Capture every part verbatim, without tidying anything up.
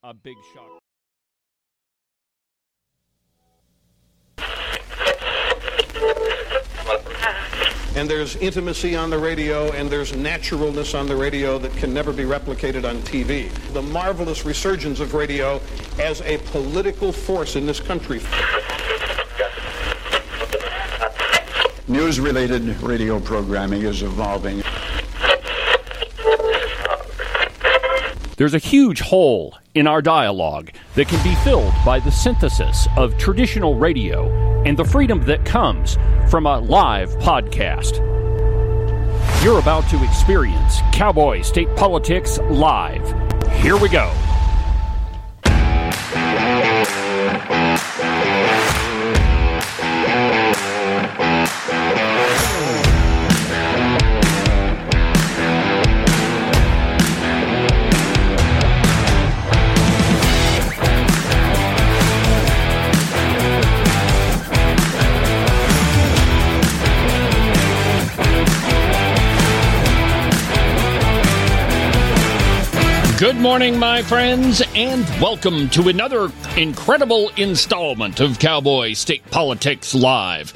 a big shock. And there's intimacy on the radio, and there's naturalness on the radio that can never be replicated on T V. The marvelous resurgence of radio as a political force in this country. News-related radio programming is evolving. There's a huge hole in our dialogue that can be filled by the synthesis of traditional radio and the freedom that comes from a live podcast. You're about to experience Cowboy State Politics live. Here we go. Good morning, my friends, and welcome to another incredible installment of Cowboy State Politics Live.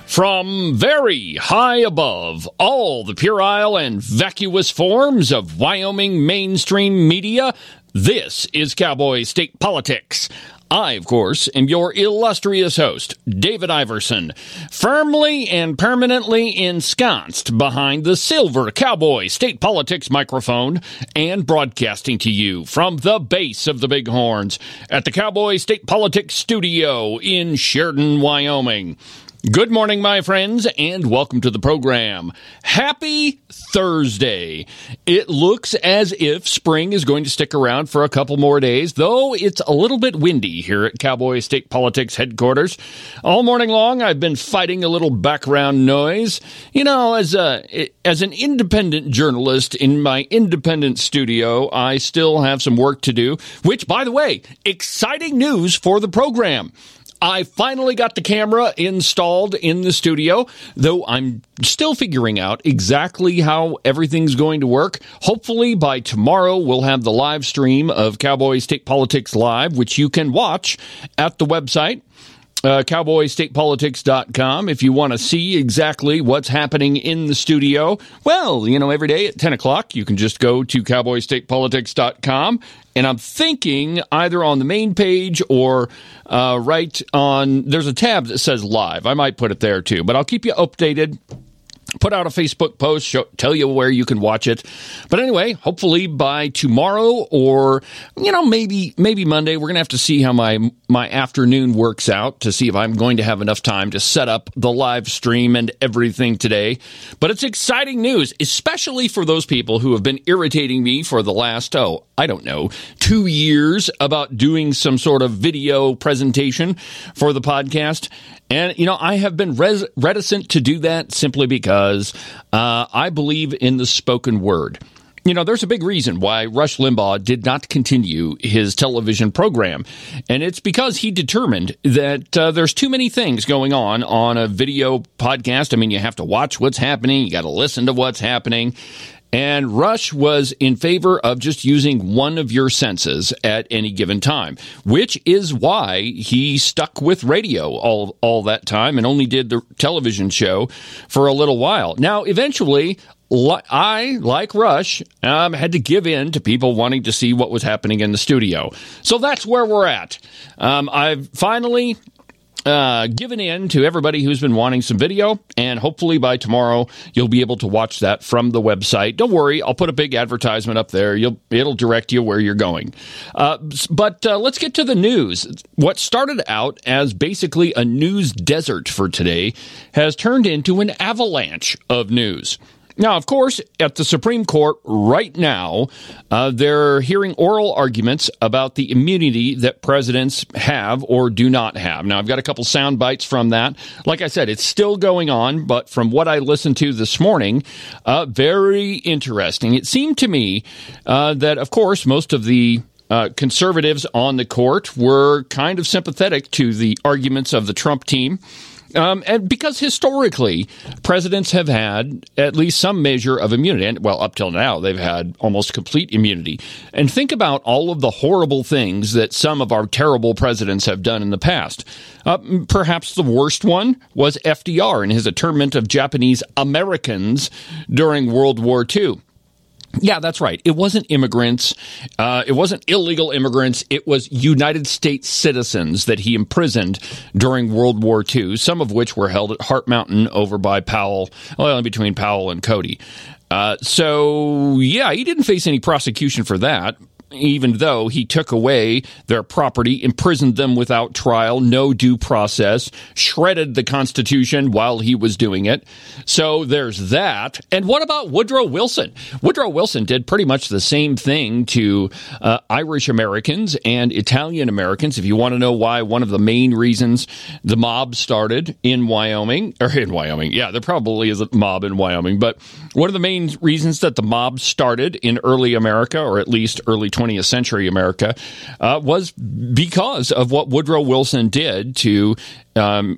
From very high above all the puerile and vacuous forms of Wyoming mainstream media, this is Cowboy State Politics. I, of course, am your illustrious host, David Iverson, firmly and permanently ensconced behind the silver Cowboy State Politics microphone and broadcasting to you from the base of the Bighorns at the Cowboy State Politics studio in Sheridan, Wyoming. Good morning, my friends, and welcome to the program. Happy Thursday. It looks as if spring is going to stick around for a couple more days, though it's a little bit windy here at Cowboy State Politics headquarters. All morning long, I've been fighting a little background noise. You know, as a as an independent journalist in my independent studio, I still have some work to do, which, by the way, exciting news for the program. I finally got the camera installed in the studio, though I'm still figuring out exactly how everything's going to work. Hopefully by tomorrow we'll have the live stream of Cowboy State Politics Live, which you can watch at the website. Uh, cowboy state politics dot com. If you want to see exactly what's happening in the studio, well, you know, every day at ten o'clock, you can just go to cowboy state politics dot com. And I'm thinking either on the main page or uh, right on, there's a tab that says live. I might put it there too, but I'll keep you updated. Put out a Facebook post, show, tell you where you can watch it. But anyway, hopefully by tomorrow or, you know, maybe maybe Monday, we're going to have to see how my my afternoon works out to see if I'm going to have enough time to set up the live stream and everything today. But it's exciting news, especially for those people who have been irritating me for the last, oh, I don't know, two years about doing some sort of video presentation for the podcast. And, you know, I have been res- reticent to do that simply because uh, I believe in the spoken word. You know, there's a big reason why Rush Limbaugh did not continue his television program, and it's because he determined that uh, there's too many things going on on a video podcast. I mean, you have to watch what's happening, you got to listen to what's happening. And Rush was in favor of just using one of your senses at any given time, which is why he stuck with radio all, all that time and only did the television show for a little while. Now, eventually, I, like Rush, um, had to give in to people wanting to see what was happening in the studio. So that's where we're at. Um, I've finally Uh, given in to everybody who's been wanting some video, and hopefully by tomorrow you'll be able to watch that from the website. Don't worry, I'll put a big advertisement up there. You'll it'll direct you where you're going. Uh, but uh, let's get to the news. What started out as basically a news desert for today has turned into an avalanche of news. Now, of course, at the Supreme Court right now, uh, they're hearing oral arguments about the immunity that presidents have or do not have. Now, I've got a couple sound bites from that. Like I said, it's still going on, but from what I listened to this morning, uh, very interesting. It seemed to me uh, that, of course, most of the Uh, conservatives on the court were kind of sympathetic to the arguments of the Trump team. Um, and because historically, presidents have had at least some measure of immunity. And, well, up till now, they've had almost complete immunity. And think about all of the horrible things that some of our terrible presidents have done in the past. Uh, perhaps the worst one was F D R and his internment of Japanese Americans during World War Two. Yeah, that's right. It wasn't immigrants. Uh, it wasn't illegal immigrants. It was United States citizens that he imprisoned during World War Two, some of which were held at Hart Mountain over by Powell, well, in between Powell and Cody. Uh, so, yeah, he didn't face any prosecution for that, even though he took away their property, imprisoned them without trial, no due process, shredded the Constitution while he was doing it. So there's that. And what about Woodrow Wilson? Woodrow Wilson did pretty much the same thing to uh, Irish Americans and Italian Americans. If you want to know why, one of the main reasons the mob started in Wyoming, or in Wyoming, yeah, there probably is a mob in Wyoming, but one of the main reasons that the mob started in early America, or at least early twentieth century America, uh, was because of what Woodrow Wilson did to um,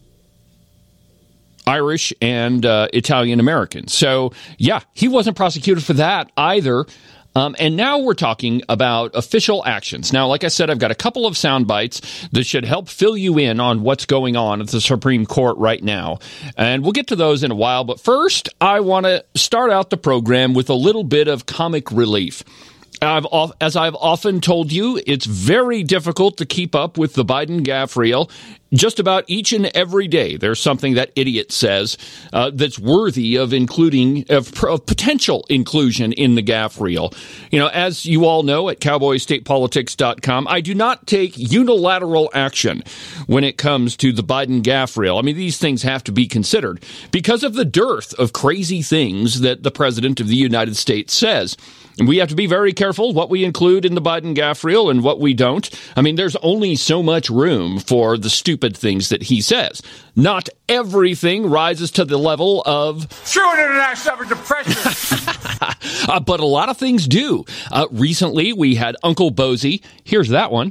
Irish and uh, Italian Americans. So, yeah, he wasn't prosecuted for that either. Um, and now we're talking about official actions. Now, like I said, I've got a couple of sound bites that should help fill you in on what's going on at the Supreme Court right now. And we'll get to those in a while. But first, I want to start out the program with a little bit of comic relief. I've, as I've often told you, it's very difficult to keep up with the Biden gaffe reel. Just about each and every day, there's something that idiot says uh, that's worthy of including, of, of potential inclusion in the gaffe reel. You know, as you all know at cowboy state politics dot com, I do not take unilateral action when it comes to the Biden gaffe reel. I mean, these things have to be considered because of the dearth of crazy things that the President of the United States says. And we have to be very careful what we include in the Biden gaffe reel and what we don't. I mean, there's only so much room for the stupid things that he says. Not everything rises to the level of true international depression. uh, but a lot of things do. Uh, recently, we had Uncle Bozy. Here's that one.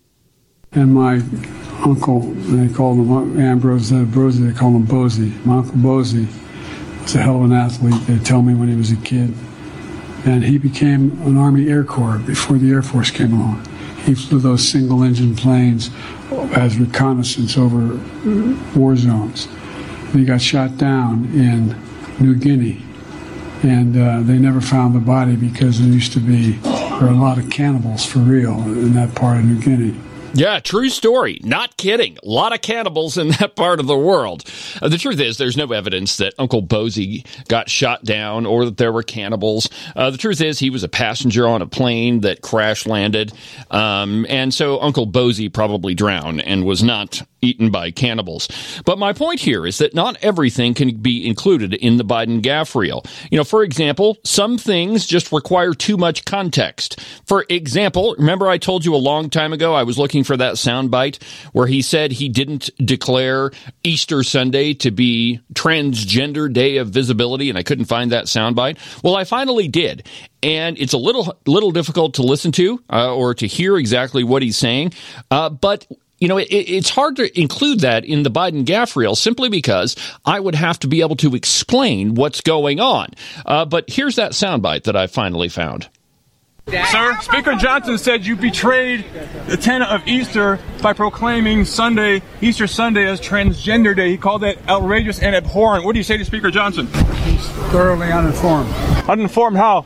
And my uncle, they called him Ambrose, uh, Bozy, they called him Bozy. My Uncle Bozy was a hell of an athlete, they tell me, when he was a kid. And he became an Army Air Corps before the Air Force came along. He flew those single-engine planes as reconnaissance over war zones. He got shot down in New Guinea, and uh, they never found the body because there used to be there were a lot of cannibals for real in that part of New Guinea. Yeah, true story. Not kidding. A lot of cannibals in that part of the world. Uh, the truth is, there's no evidence that Uncle Bozy got shot down or that there were cannibals. Uh, the truth is, he was a passenger on a plane that crash landed. Um, and so Uncle Bozy probably drowned and was not eaten by cannibals. But my point here is that not everything can be included in the Biden gaffe reel. You know, for example, some things just require too much context. For example, remember I told you a long time ago I was looking for that soundbite where he said he didn't declare Easter Sunday to be Transgender Day of Visibility, and I couldn't find that soundbite? Well, I finally did. And it's a little little difficult to listen to uh, or to hear exactly what he's saying, uh, but you know, it, it's hard to include that in the Biden gaffe reel simply because I would have to be able to explain what's going on. Uh, but here's that soundbite that I finally found. Sir, Speaker Johnson said you betrayed the tenet of Easter by proclaiming Sunday, Easter Sunday, as Transgender Day. He called that outrageous and abhorrent. What do you say to Speaker Johnson? He's thoroughly uninformed. Uninformed how?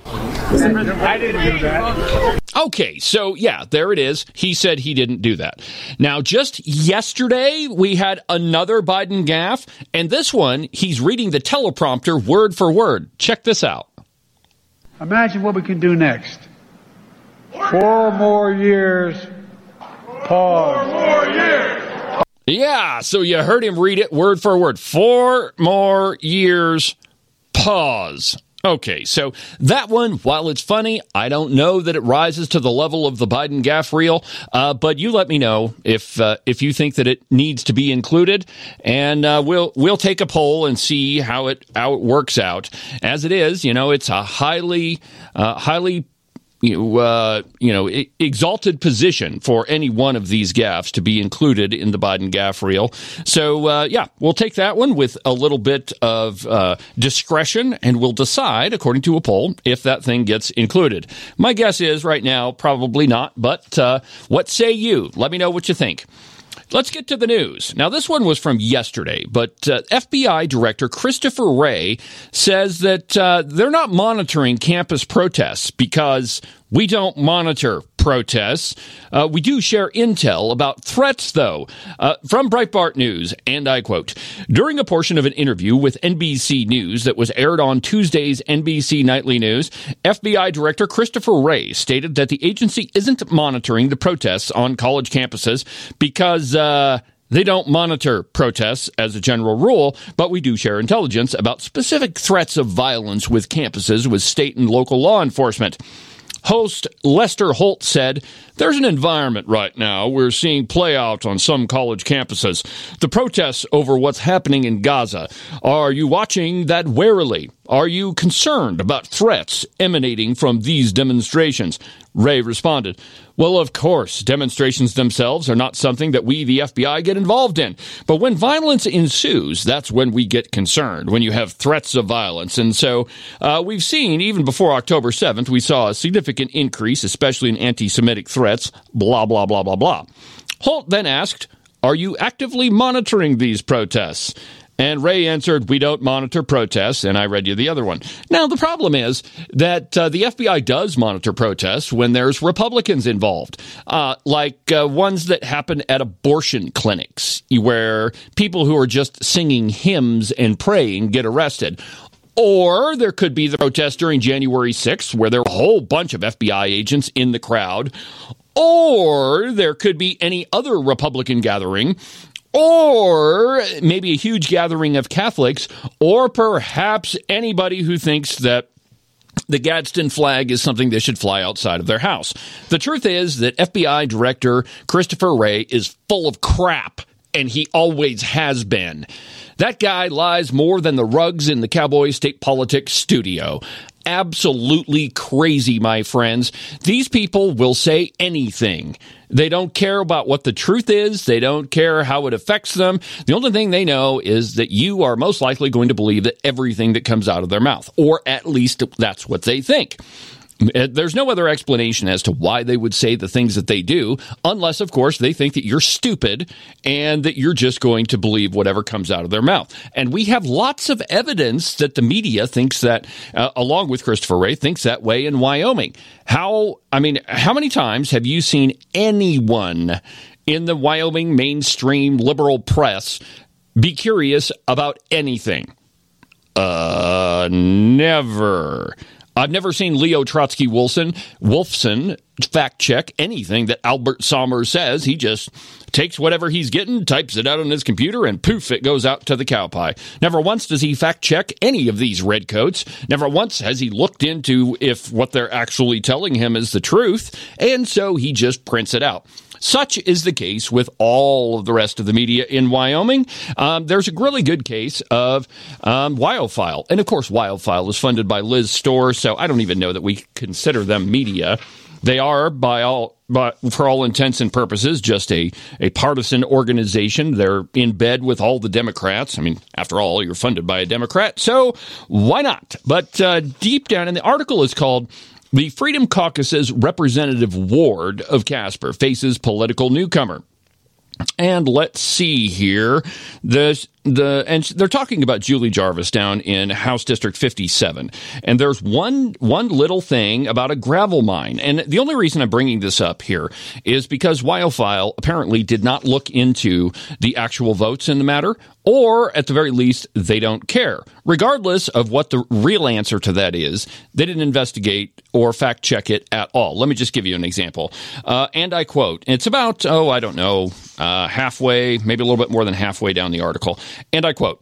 I didn't do that. Okay, so yeah, there it is. He said he didn't do that. Now, just yesterday, we had another Biden gaffe, and this one, he's reading the teleprompter word for word. Check this out. Imagine what we can do next. Four more years. Pause. Four more years. Yeah, so you heard him read it word for word. Four more years. Pause. Okay, so that one, while it's funny, I don't know that it rises to the level of the Biden gaffe reel, uh, but you let me know if uh, if you think that it needs to be included, and uh, we'll we'll take a poll and see how it how it works out. As it is, you know, it's a highly uh, highly you know, uh, you know, exalted position for any one of these gaffes to be included in the Biden gaffe reel. So, uh, yeah, we'll take that one with a little bit of uh, discretion, and we'll decide, according to a poll, if that thing gets included. My guess is right now, probably not, but uh, what say you? Let me know what you think. Let's get to the news. Now, this one was from yesterday, but uh, F B I Director Christopher Wray says that uh, they're not monitoring campus protests because we don't monitor protests. Uh, we do share intel about threats, though. Uh, from Breitbart News, and I quote, during a portion of an interview with N B C News that was aired on Tuesday's N B C Nightly News, F B I Director Christopher Wray stated that the agency isn't monitoring the protests on college campuses because uh, they don't monitor protests as a general rule, but we do share intelligence about specific threats of violence with campuses with state and local law enforcement. Host Lester Holt said, there's an environment right now we're seeing play out on some college campuses. The protests over what's happening in Gaza. Are you watching that warily? Are you concerned about threats emanating from these demonstrations? Wray responded, well, of course, demonstrations themselves are not something that we, the F B I, get involved in. But when violence ensues, that's when we get concerned, when you have threats of violence. And so uh, we've seen, even before October seventh, we saw a significant increase, especially in anti-Semitic threats, blah, blah, blah, blah, blah. Holt then asked, are you actively monitoring these protests? And Wray answered, we don't monitor protests, and I read you the other one. Now, the problem is that uh, the F B I does monitor protests when there's Republicans involved, uh, like uh, ones that happen at abortion clinics, where people who are just singing hymns and praying get arrested. Or there could be the protest during January sixth, where there are a whole bunch of F B I agents in the crowd. Or there could be any other Republican gathering, or maybe a huge gathering of Catholics, or perhaps anybody who thinks that the Gadsden flag is something they should fly outside of their house. The truth is that F B I Director Christopher Wray is full of crap, and he always has been. That guy lies more than the rugs in the Cowboy State Politics studio. Absolutely crazy, my friends. These people will say anything. They don't care about what the truth is. They don't care how it affects them. The only thing they know is that you are most likely going to believe that everything that comes out of their mouth, or at least that's what they think. There's no other explanation as to why they would say the things that they do, unless, of course, they think that you're stupid and that you're just going to believe whatever comes out of their mouth. And we have lots of evidence that the media thinks that, uh, along with Christopher Wray, thinks that way in Wyoming. How, I mean, how many times have you seen anyone in the Wyoming mainstream liberal press be curious about anything? Uh, never. I've never seen Leo Trotsky Wolfson, Wolfson fact check anything that Albert Sommer says. He just takes whatever he's getting, types it out on his computer, and poof, it goes out to the cow pie. Never once does he fact check any of these redcoats. Never once has he looked into if what they're actually telling him is the truth, and so he just prints it out. Such is the case with all of the rest of the media in Wyoming. Um, there's a really good case of um, Wildfile. And, of course, Wildfile is funded by Liz Storr, so I don't even know that we consider them media. They are, by all, but for all intents and purposes, just a, a partisan organization. They're in bed with all the Democrats. I mean, after all, you're funded by a Democrat, so why not? But uh, deep down, and the article is called The Freedom Caucus's Representative Ward of Casper Faces Political Newcomer. And let's see here. The, the, and they're talking about Julie Jarvis down in House District fifty-seven. And there's one, one little thing about a gravel mine. And the only reason I'm bringing this up here is because Wildfile apparently did not look into the actual votes in the matter, or at the very least, they don't care. Regardless of what the real answer to that is, they didn't investigate or fact check it at all. Let me just give you an example. Uh, and I quote, it's about, oh, I don't know, uh, halfway, maybe a little bit more than halfway down the article. And I quote,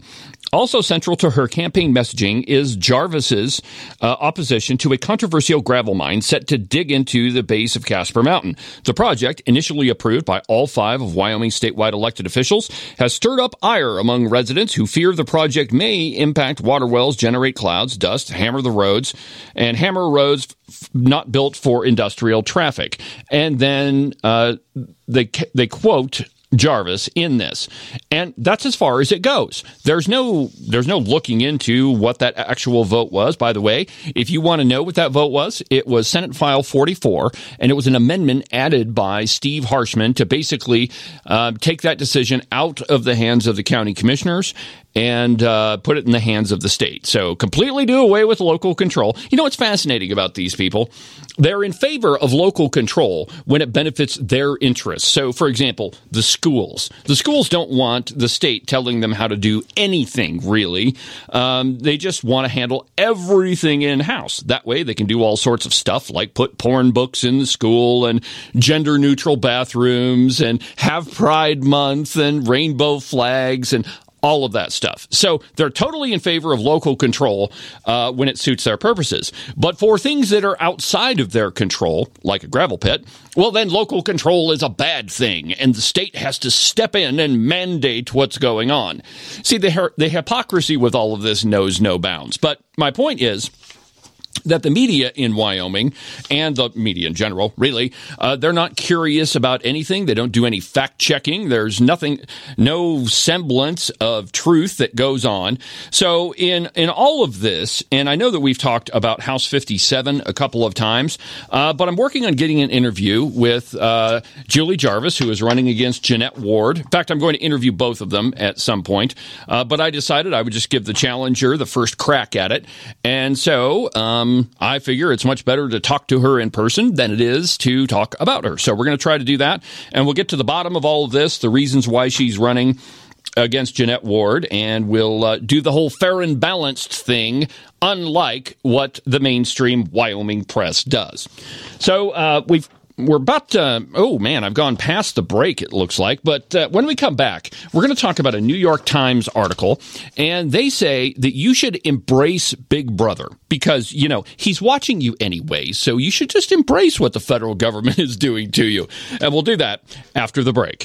Also central to her campaign messaging is Jarvis's uh, opposition to a controversial gravel mine set to dig into the base of Casper Mountain. The project, initially approved by all five of Wyoming's statewide elected officials, has stirred up ire among residents who fear the project may impact water wells, generate clouds, dust, hammer the roads, and hammer roads f- not built for industrial traffic. And then uh, they they quote Jarvis in this. And that's as far as it goes. There's no there's no looking into what that actual vote was. By the way, if you want to know what that vote was, it was Senate File forty-four, and it was an amendment added by Steve Harshman to basically uh, take that decision out of the hands of the county commissioners and uh, put it in the hands of the state. So completely do away with local control. You know what's fascinating about these people? They're in favor of local control when it benefits their interests. So, for example, the schools. The schools don't want the state telling them how to do anything, really. Um, they just want to handle everything in-house. That way they can do all sorts of stuff like put porn books in the school and gender-neutral bathrooms and have Pride Month and rainbow flags and all of that stuff. So they're totally in favor of local control uh, when it suits their purposes. But for things that are outside of their control, like a gravel pit, well, then local control is a bad thing, and the state has to step in and mandate what's going on. See, the, the hypocrisy with all of this knows no bounds. But my point is that the media in Wyoming, and the media in general, really, uh, they're not curious about anything. They don't do any fact-checking. There's nothing, no semblance of truth that goes on. So in, in all of this, and I know that we've talked about House fifty-seven a couple of times, uh, but I'm working on getting an interview with uh, Julie Jarvis, who is running against Jeanette Ward. In fact, I'm going to interview both of them at some point, uh, but I decided I would just give the challenger the first crack at it. And so um, I figure it's much better to talk to her in person than it is to talk about her. So we're going to try to do that, and we'll get to the bottom of all of this, the reasons why she's running against Jeanette Ward, and we'll uh, do the whole fair and balanced thing, unlike what the mainstream Wyoming press does. So uh, we've We're about to, oh man, I've gone past the break, it looks like. But uh, when we come back, we're going to talk about a New York Times article. And they say that you should embrace Big Brother because, you know, he's watching you anyway. So you should just embrace what the federal government is doing to you. And we'll do that after the break.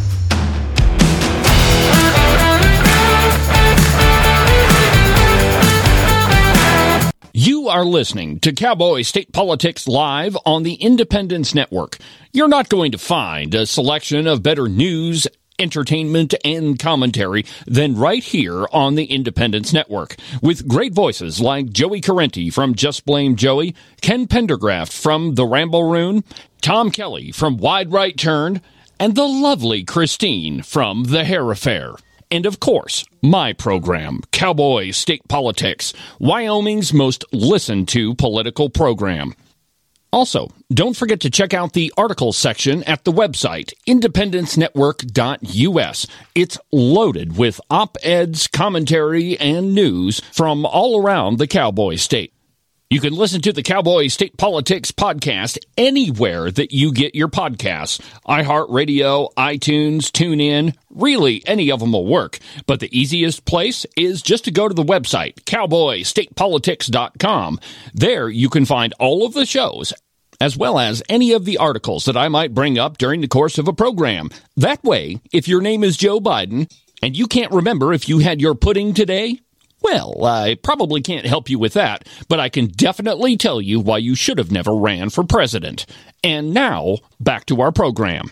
You are listening to Cowboy State Politics Live on the Independence Network. You're not going to find a selection of better news, entertainment, and commentary than right here on the Independence Network, with great voices like Joey Carenti from Just Blame Joey, Ken Pendergraft from The Ramble-Roon, Tom Kelly from Wide Right Turn, and the lovely Christine from The Hair Affair. And, of course, my program, Cowboy State Politics, Wyoming's most listened-to political program. Also, don't forget to check out the article section at the website, independence network dot U S. It's loaded with op-eds, commentary, and news from all around the Cowboy State. You can listen to the Cowboy State Politics podcast anywhere that you get your podcasts. iHeartRadio, iTunes, TuneIn, really any of them will work. But the easiest place is just to go to the website, cowboy state politics dot com. There you can find all of the shows, as well as any of the articles that I might bring up during the course of a program. That way, if your name is Joe Biden and you can't remember if you had your pudding today, well, I probably can't help you with that, but I can definitely tell you why you should have never ran for president. And now, back to our program.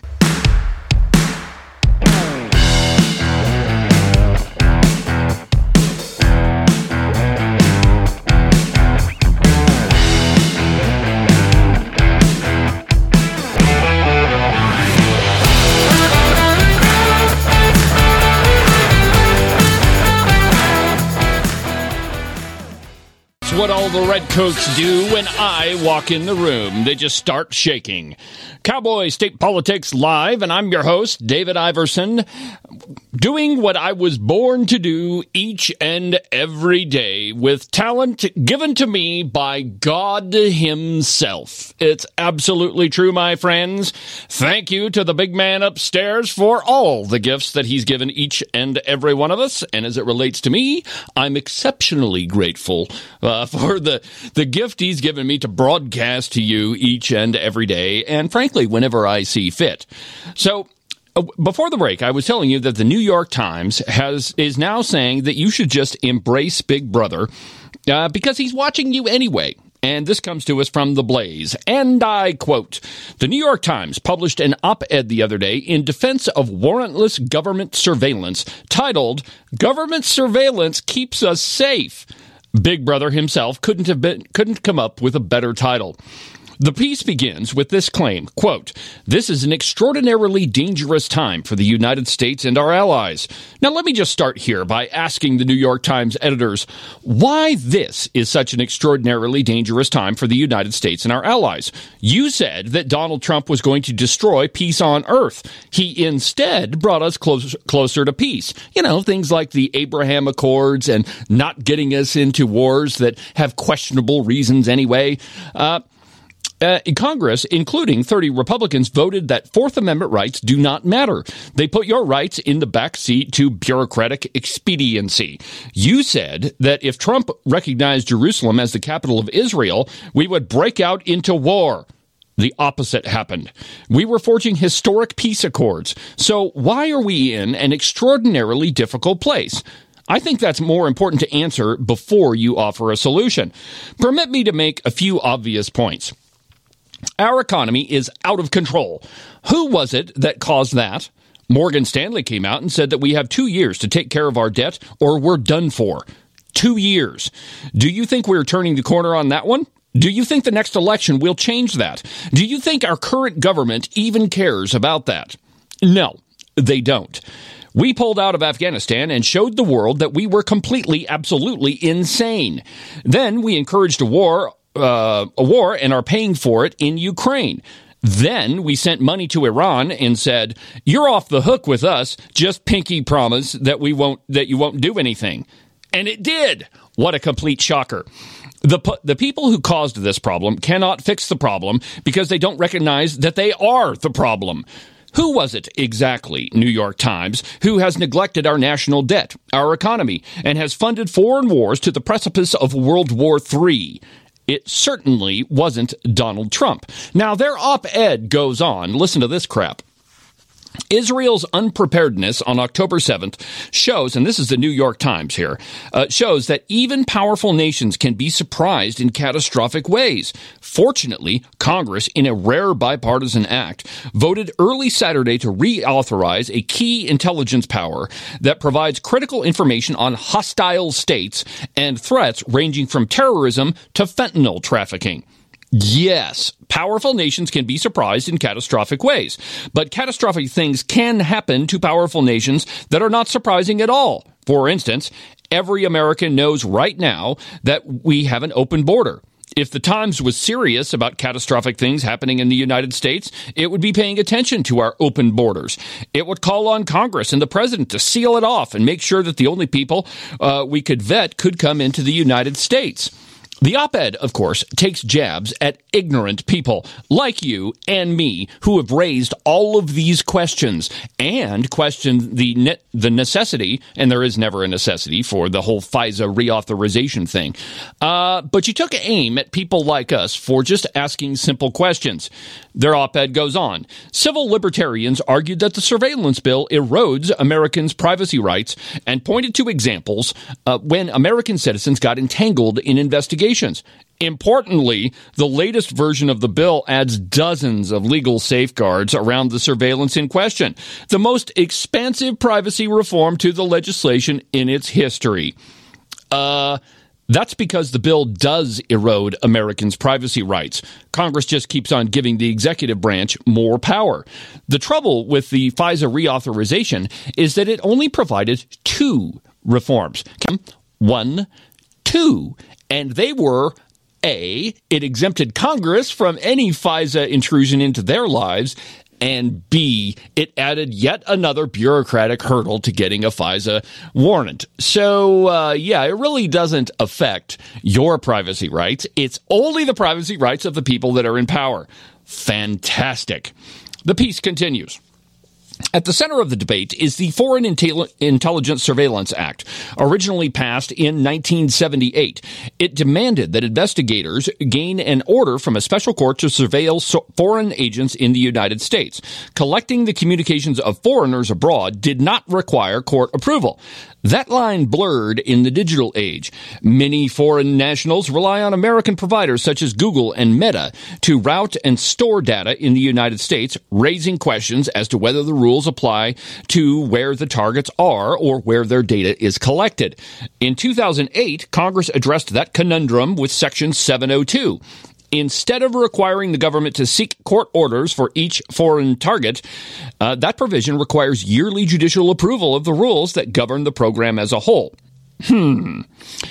what all the redcoats do when I walk in the room. They just start shaking. Cowboy State Politics Live, and I'm your host, David Iverson, doing what I was born to do each and every day with talent given to me by God himself. It's absolutely true, my friends. Thank you to the big man upstairs for all the gifts that he's given each and every one of us. And as it relates to me, I'm exceptionally grateful uh, for the, the gift he's given me to broadcast to you each and every day, and frankly, whenever I see fit. So, uh, before the break, I was telling you that the New York Times has is now saying that you should just embrace Big Brother uh, because he's watching you anyway. And this comes to us from The Blaze. And I quote, "The New York Times published an op-ed the other day in defense of warrantless government surveillance titled, 'Government Surveillance Keeps Us Safe.' Big Brother himself couldn't have been, couldn't come up with a better title. The piece begins with this claim, quote, 'This is an extraordinarily dangerous time for the United States and our allies.' Now, let me just start here by asking the New York Times editors why this is such an extraordinarily dangerous time for the United States and our allies. You said that Donald Trump was going to destroy peace on Earth. He instead brought us close, closer to peace. You know, things like the Abraham Accords and not getting us into wars that have questionable reasons anyway. Uh, Uh, in Congress, including thirty Republicans, voted that Fourth Amendment rights do not matter. They put your rights in the back seat to bureaucratic expediency. You said that if Trump recognized Jerusalem as the capital of Israel, we would break out into war. The opposite happened. We were forging historic peace accords. So why are we in an extraordinarily difficult place? I think that's more important to answer before you offer a solution. Permit me to make a few obvious points. Our economy is out of control. Who was it that caused that? Morgan Stanley came out and said that we have two years to take care of our debt or we're done for. Two years. Do you think we're turning the corner on that one? Do you think the next election will change that? Do you think our current government even cares about that? No, they don't. We pulled out of Afghanistan and showed the world that we were completely, absolutely insane. Then we encouraged a war Uh, a war and are paying for it in Ukraine. Then we sent money to Iran and said, "You're off the hook with us. Just pinky promise that we won't that you won't do anything." And it did. What a complete shocker. The the people who caused this problem cannot fix the problem because they don't recognize that they are the problem. Who was it exactly, New York Times, who has neglected our national debt, our economy, and has funded foreign wars to the precipice of World War Three? It certainly wasn't Donald Trump. Now, their op-ed goes on. Listen to this crap. Israel's unpreparedness on October seventh shows, and this is the New York Times here, uh, shows that even powerful nations can be surprised in catastrophic ways. Fortunately, Congress, in a rare bipartisan act, voted early Saturday to reauthorize a key intelligence power that provides critical information on hostile states and threats ranging from terrorism to fentanyl trafficking. Yes, powerful nations can be surprised in catastrophic ways, but catastrophic things can happen to powerful nations that are not surprising at all. For instance, every American knows right now that we have an open border. If the Times was serious about catastrophic things happening in the United States, it would be paying attention to our open borders. It would call on Congress and the president to seal it off and make sure that the only people uh, we could vet could come into the United States. The op-ed, of course, takes jabs at ignorant people like you and me who have raised all of these questions and questioned the ne- the necessity, and there is never a necessity for the whole FISA reauthorization thing. Uh, but you took aim at people like us for just asking simple questions. Their op-ed goes on. Civil libertarians argued that the surveillance bill erodes Americans' privacy rights and pointed to examples uh, when American citizens got entangled in investigations. Importantly, the latest version of the bill adds dozens of legal safeguards around the surveillance in question, the most expansive privacy reform to the legislation in its history. Uh... That's because the bill does erode Americans' privacy rights. Congress just keeps on giving the executive branch more power. The trouble with the FISA reauthorization is that it only provided two reforms. One, two. And they were, A, it exempted Congress from any FISA intrusion into their lives, and B, it added yet another bureaucratic hurdle to getting a FISA warrant. So, uh, yeah, it really doesn't affect your privacy rights. It's only the privacy rights of the people that are in power. Fantastic. The piece continues. At the center of the debate is the Foreign Intel- Intelligence Surveillance Act, originally passed in nineteen seventy-eight. It demanded that investigators gain an order from a special court to surveil so- foreign agents in the United States. Collecting the communications of foreigners abroad did not require court approval. That line blurred in the digital age. Many foreign nationals rely on American providers such as Google and Meta to route and store data in the United States, raising questions as to whether the rules apply to where the targets are or where their data is collected. In two thousand eight, Congress addressed that conundrum with Section seven oh two. Instead of requiring the government to seek court orders for each foreign target, uh, that provision requires yearly judicial approval of the rules that govern the program as a whole. Hmm.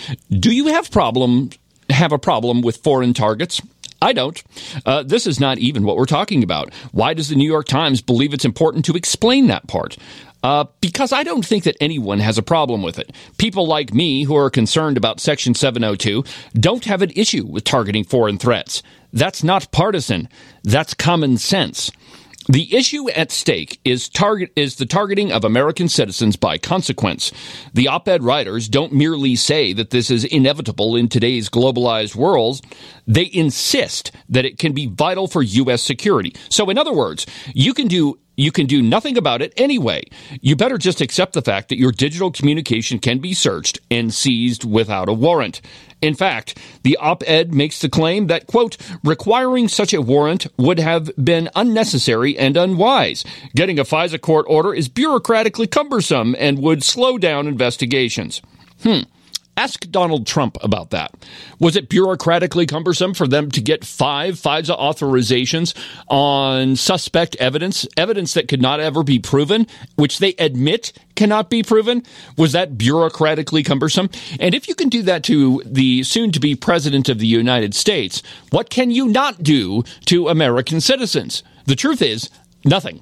Do you have problem have a problem with foreign targets? I don't. Uh, this is not even what we're talking about. Why does the New York Times believe it's important to explain that part? Uh, because I don't think that anyone has a problem with it. People like me who are concerned about Section seven oh two don't have an issue with targeting foreign threats. That's not partisan. That's common sense. The issue at stake is target is the targeting of American citizens by consequence. The op-ed writers don't merely say that this is inevitable in today's globalized world. They insist that it can be vital for U S security. So in other words, you can do You can do nothing about it anyway. You better just accept the fact that your digital communication can be searched and seized without a warrant. In fact, the op-ed makes the claim that, quote, requiring such a warrant would have been unnecessary and unwise. Getting a FISA court order is bureaucratically cumbersome and would slow down investigations. Hmm. Ask Donald Trump about that. Was it bureaucratically cumbersome for them to get five FISA authorizations on suspect evidence, evidence that could not ever be proven, which they admit cannot be proven? Was that bureaucratically cumbersome? And if you can do that to the soon-to-be president of the United States, what can you not do to American citizens? The truth is, nothing.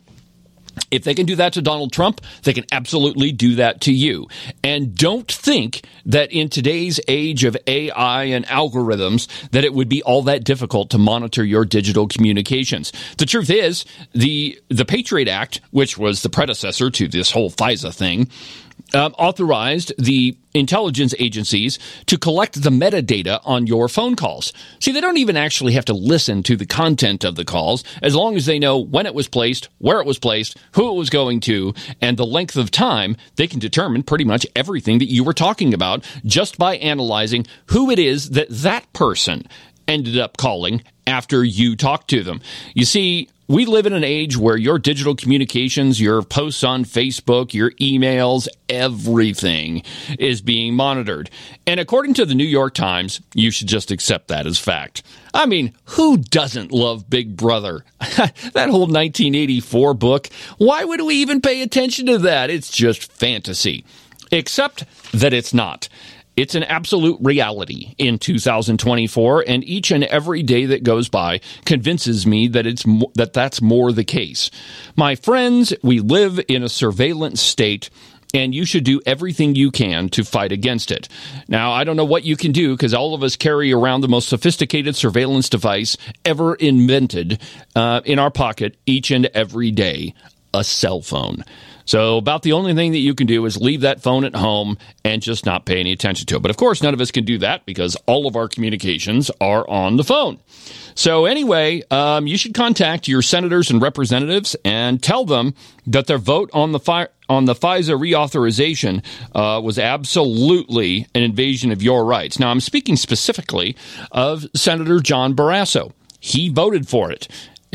If they can do that to Donald Trump, they can absolutely do that to you. And don't think that in today's age of A I and algorithms that it would be all that difficult to monitor your digital communications. The truth is, the the Patriot Act, which was the predecessor to this whole FISA thing, Um, authorized the intelligence agencies to collect the metadata on your phone calls. See, they don't even actually have to listen to the content of the calls, as long as they know when it was placed, where it was placed, who it was going to, and the length of time. They can determine pretty much everything that you were talking about just by analyzing who it is that that person ended up calling after you talked to them. You see, we live in an age where your digital communications, your posts on Facebook, your emails, everything is being monitored. And according to the New York Times, you should just accept that as fact. I mean, who doesn't love Big Brother? That whole nineteen eighty-four book, why would we even pay attention to that? It's just fantasy. Except that it's not. It's an absolute reality in two thousand twenty-four, and each and every day that goes by convinces me that it's mo- that that's more the case. My friends, we live in a surveillance state, and you should do everything you can to fight against it. Now, I don't know what you can do, because all of us carry around the most sophisticated surveillance device ever invented uh, in our pocket each and every day, a cell phone. So about the only thing that you can do is leave that phone at home and just not pay any attention to it. But of course, none of us can do that because all of our communications are on the phone. So anyway, um, you should contact your senators and representatives and tell them that their vote on the fi- on the FISA reauthorization uh, was absolutely an invasion of your rights. Now, I'm speaking specifically of Senator John Barrasso. He voted for it.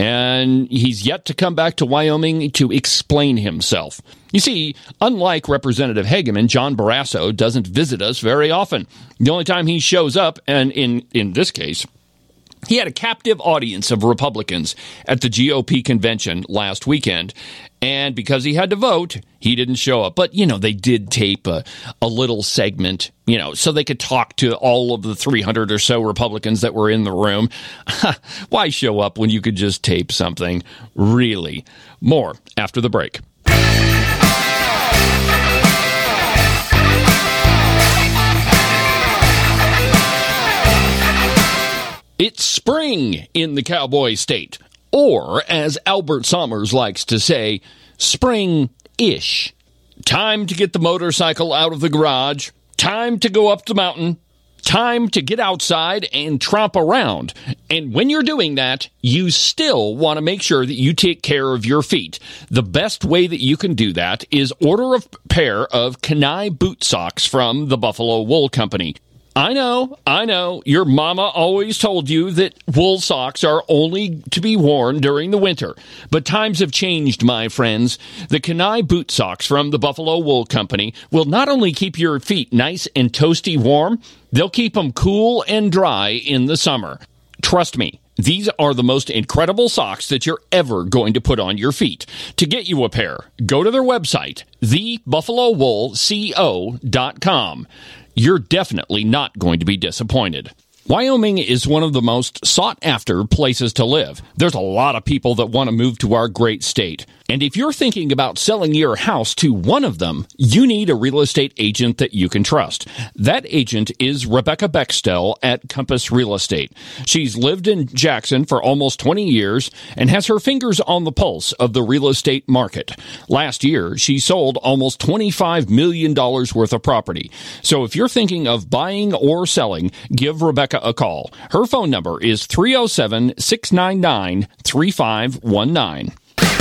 And he's yet to come back to Wyoming to explain himself. You see, unlike Representative Hageman, John Barrasso doesn't visit us very often. The only time he shows up, and in, in this case, he had a captive audience of Republicans at the G O P convention last weekend. And because he had to vote, he didn't show up. But, you know, they did tape a, a little segment, you know, so they could talk to all of the three hundred or so Republicans that were in the room. Why show up when you could just tape something? Really? More after the break. It's spring in the Cowboy State. Or, as Albert Sommers likes to say, spring-ish. Time to get the motorcycle out of the garage. Time to go up the mountain. Time to get outside and tromp around. And when you're doing that, you still want to make sure that you take care of your feet. The best way that you can do that is order a pair of Kenai boot socks from the Buffalo Wool Company. I know, I know, your mama always told you that wool socks are only to be worn during the winter. But times have changed, my friends. The Kenai boot socks from the Buffalo Wool Company will not only keep your feet nice and toasty warm, they'll keep them cool and dry in the summer. Trust me. These are the most incredible socks that you're ever going to put on your feet. To get you a pair, go to their website, the buffalo wool co dot com. You're definitely not going to be disappointed. Wyoming is one of the most sought-after places to live. There's a lot of people that want to move to our great state. And if you're thinking about selling your house to one of them, you need a real estate agent that you can trust. That agent is Rebecca Bextel at Compass Real Estate. She's lived in Jackson for almost twenty years and has her fingers on the pulse of the real estate market. Last year, she sold almost twenty-five million dollars worth of property. So if you're thinking of buying or selling, give Rebecca a call. Her phone number is three oh seven, six nine nine, three five one nine.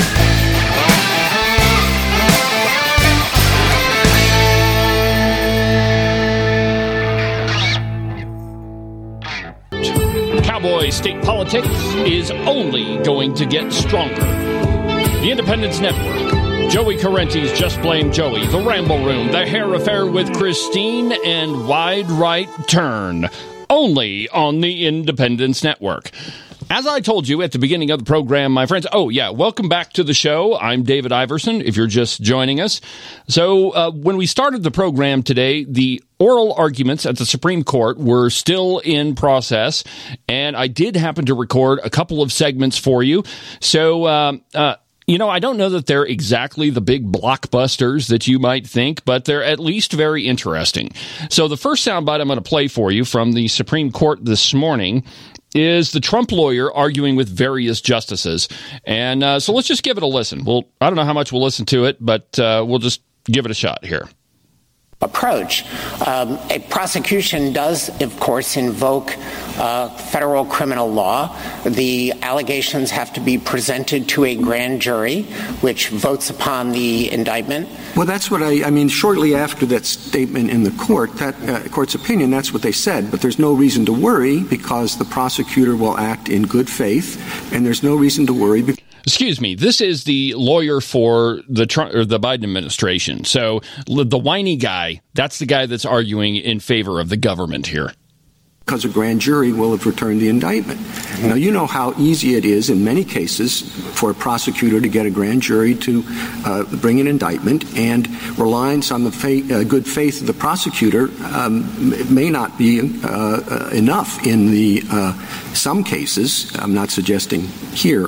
Cowboy State Politics is only going to get stronger. The Independence Network, Joey Carenti's Just Blame Joey, The Ramble Room, The Hair Affair with Christine, and Wide Right Turn. Only on the Independence Network. As I told you at the beginning of the program, my friends, oh yeah, welcome back to the show. I'm David Iverson, if you're just joining us. So uh, when we started the program today, the oral arguments at the Supreme Court were still in process, and I did happen to record a couple of segments for you. So, uh, uh, you know, I don't know that they're exactly the big blockbusters that you might think, but they're at least very interesting. So the first soundbite I'm going to play for you from the Supreme Court this morning is the Trump lawyer arguing with various justices. And uh, so let's just give it a listen. Well, I don't know how much we'll listen to it, but uh, we'll just give it a shot here. Approach. Um, a prosecution does, of course, invoke uh, federal criminal law. The allegations have to be presented to a grand jury, which votes upon the indictment. Well, that's what I, I mean, shortly after that statement in the court, that uh, court's opinion, that's what they said. But there's no reason to worry because the prosecutor will act in good faith, and there's no reason to worry because Excuse me. This is the lawyer for the Trump, or the Biden administration. So the whiny guy, that's the guy that's arguing in favor of the government here. Because a grand jury will have returned the indictment. Mm-hmm. Now, you know how easy it is in many cases for a prosecutor to get a grand jury to uh, bring an indictment, and reliance on the fa- uh, good faith of the prosecutor um, may not be uh, uh, enough in the uh, some cases. I'm not suggesting here.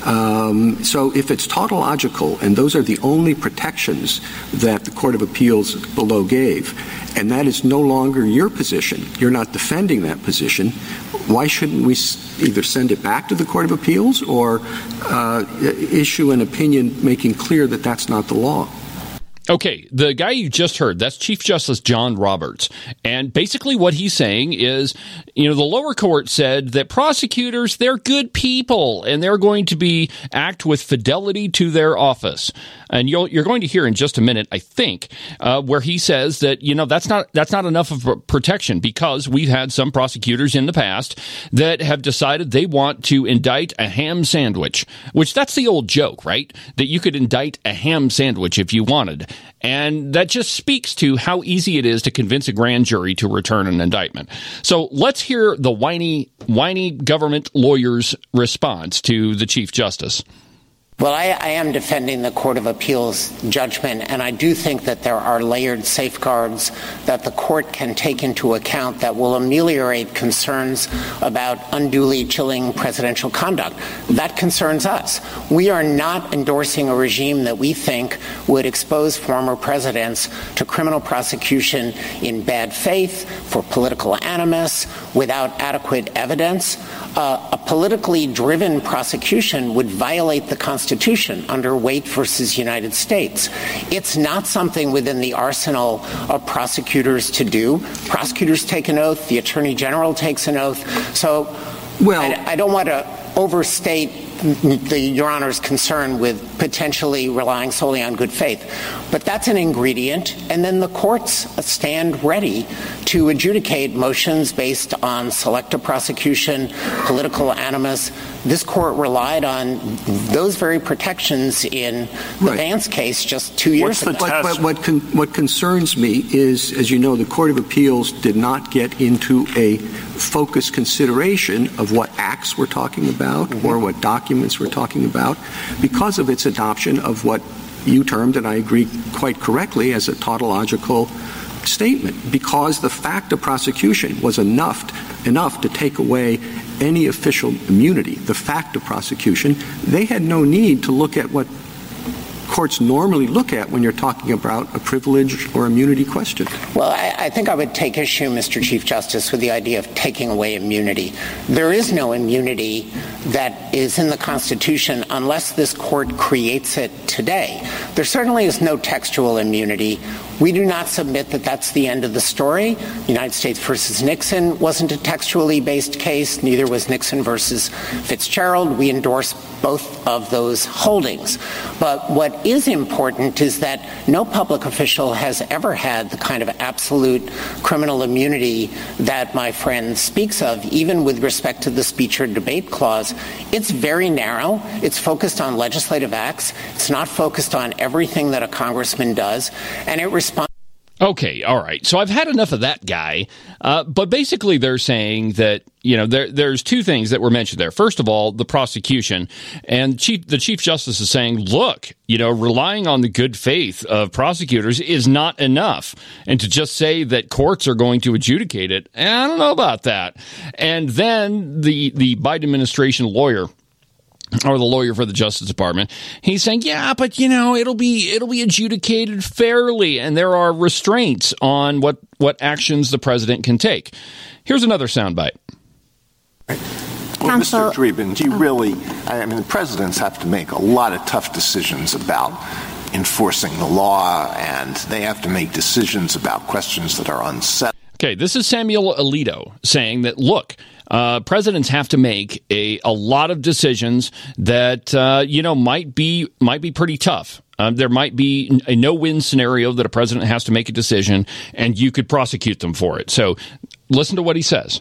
Um, so if it's tautological, and those are the only protections that the Court of Appeals below gave, and that is no longer your position, you're not defending that position, why shouldn't we either send it back to the Court of Appeals or uh, issue an opinion making clear that that's not the law? Okay, the guy you just heard, that's Chief Justice John Roberts. And basically what he's saying is, you know, the lower court said that prosecutors, they're good people, and they're going to be act with fidelity to their office. And you'll, you're going to hear in just a minute, I think, uh, where he says that, you know, that's not that's not enough of protection because we've had some prosecutors in the past that have decided they want to indict a ham sandwich, which that's the old joke, right? That you could indict a ham sandwich if you wanted. And that just speaks to how easy it is to convince a grand jury to return an indictment. So let's hear the whiny, whiny government lawyer's response to the Chief Justice. Well, I, I am defending the Court of Appeals judgment, and I do think that there are layered safeguards that the court can take into account that will ameliorate concerns about unduly chilling presidential conduct. That concerns us. We are not endorsing a regime that we think would expose former presidents to criminal prosecution in bad faith, for political animus, without adequate evidence. Uh, a politically driven prosecution would violate the Constitution under Waite versus United States. It's not something within the arsenal of prosecutors to do. Prosecutors take an oath. The Attorney General takes an oath. So well, I, I don't want to overstate the, Your Honor's concern with potentially relying solely on good faith. But that's an ingredient, and then the courts stand ready to adjudicate motions based on selective prosecution, political animus. This court relied on those very protections in the right. Vance case just two years ago. But, but what, con- what concerns me is, as you know, the Court of Appeals did not get into a focused consideration of what acts we're talking about mm-hmm. or what documents we're talking about because of its adoption of what you termed, and I agree quite correctly, as a tautological statement, because the fact of prosecution was enough, enough to take away any official immunity. The fact of prosecution, they had no need to look at what courts normally look at when you're talking about a privilege or immunity question. Well, I, I think I would take issue, Mister Chief Justice, with the idea of taking away immunity. There is no immunity that is in the Constitution unless this court creates it today. There certainly is no textual immunity. We do not submit that that's the end of the story. United States versus Nixon wasn't a textually based case. Neither was Nixon versus Fitzgerald. We endorse both of those holdings. But what is important is that no public official has ever had the kind of absolute criminal immunity that my friend speaks of, even with respect to the speech or debate clause. It's very narrow. It's focused on legislative acts. It's not focused on everything that a congressman does. And it responds. Okay, all right. So I've had enough of that guy. Uh, but basically they're saying that, you know, there, there's two things that were mentioned there. First of all, the prosecution. And Chief, the Chief Justice is saying, look, you know, relying on the good faith of prosecutors is not enough. And to just say that courts are going to adjudicate it, I don't know about that. And then the, the Biden administration lawyer, or the lawyer for the Justice Department, he's saying, yeah, but, you know, it'll be it'll be adjudicated fairly, and there are restraints on what, what actions the president can take. Here's another soundbite. Well, Mister Dreeben, do you really, I mean, the presidents have to make a lot of tough decisions about enforcing the law, and they have to make decisions about questions that are unsettled. Okay, this is Samuel Alito saying that, look, Uh, presidents have to make a, a lot of decisions that, uh, you know, might be might be pretty tough. Um, there might be a no-win scenario that a president has to make a decision, and you could prosecute them for it. So listen to what he says.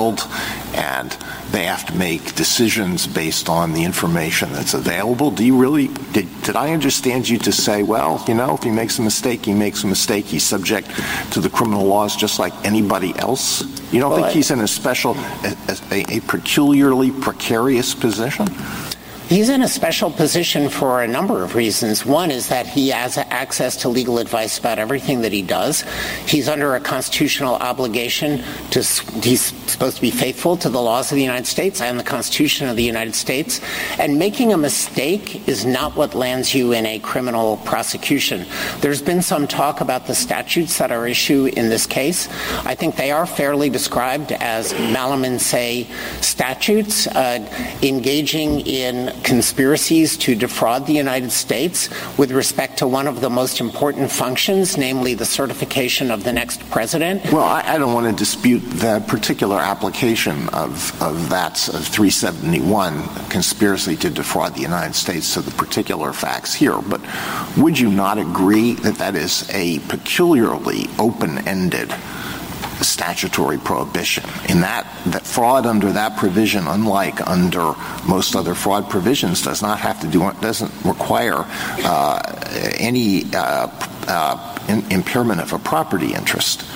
And they have to make decisions based on the information that's available. Do you really, did, did I understand you to say, well, you know, if he makes a mistake, he makes a mistake. He's subject to the criminal laws just like anybody else? You don't well, think he's in a special, a, a, a peculiarly precarious position? He's in a special position for a number of reasons. One is that he has access to legal advice about everything that he does. He's under a constitutional obligation to, he's supposed to be faithful to the laws of the United States and the Constitution of the United States. And making a mistake is not what lands you in a criminal prosecution. There's been some talk about the statutes that are issued in this case. I think they are fairly described as malum in se statutes, uh, engaging in conspiracies to defraud the United States with respect to one of the most important functions, namely the certification of the next president. Well, I, I don't want to dispute the particular application of, of that of three seventy-one, conspiracy to defraud the United States, to the particular facts here. But would you not agree that that is a peculiarly open-ended statutory prohibition, in that that fraud under that provision, unlike under most other fraud provisions, does not have to do doesn't require uh, any uh, uh, in, impairment of a property interest?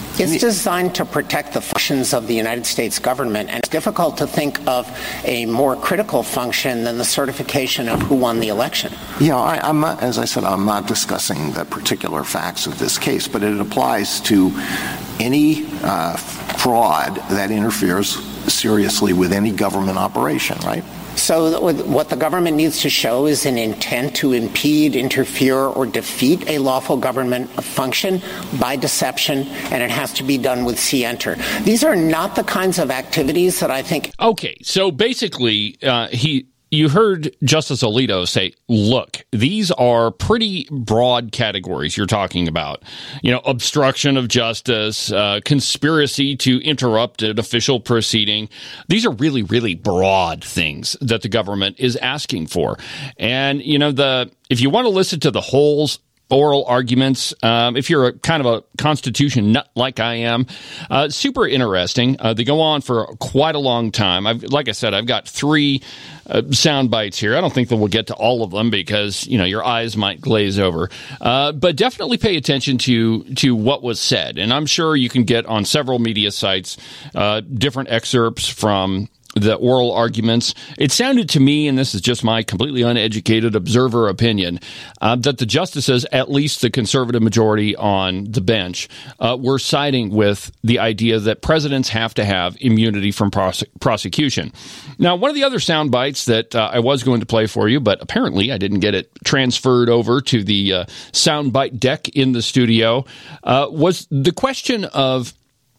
It's designed to protect the functions of the United States government, and it's difficult to think of a more critical function than the certification of who won the election. Yeah, I, I'm not, as I said, I'm not discussing the particular facts of this case, but it applies to any uh, fraud that interferes seriously with any government operation, right? So what the government needs to show is an intent to impede, interfere, or defeat a lawful government function by deception, and it has to be done with scienter. These are not the kinds of activities that I think... Okay, so basically, uh, he... You heard Justice Alito say, look, these are pretty broad categories you're talking about. You know, obstruction of justice, uh, conspiracy to interrupt an official proceeding. These are really, really broad things that the government is asking for. And, you know, the if you want to listen to the whole oral arguments, um, if you're a kind of a Constitution nut like I am, uh, super interesting. Uh, they go on for quite a long time. I've, like I said, I've got three uh, sound bites here. I don't think that we'll get to all of them because, you know, your eyes might glaze over. Uh, but definitely pay attention to to what was said. And I'm sure you can get on several media sites uh, different excerpts from the oral arguments. It sounded to me, and this is just my completely uneducated observer opinion, uh, that the justices, at least the conservative majority on the bench, uh, were siding with the idea that presidents have to have immunity from prose- prosecution. Now, one of the other sound bites that uh, I was going to play for you, but apparently I didn't get it transferred over to the uh, sound bite deck in the studio, uh, was the question of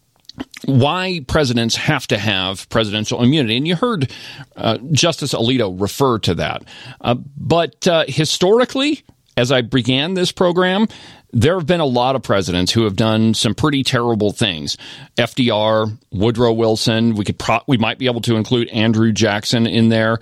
why presidents have to have presidential immunity. And you heard uh, Justice Alito refer to that. Uh, but uh, historically, as I began this program, there have been a lot of presidents who have done some pretty terrible things. F D R, Woodrow Wilson, we could pro- we might be able to include Andrew Jackson in there,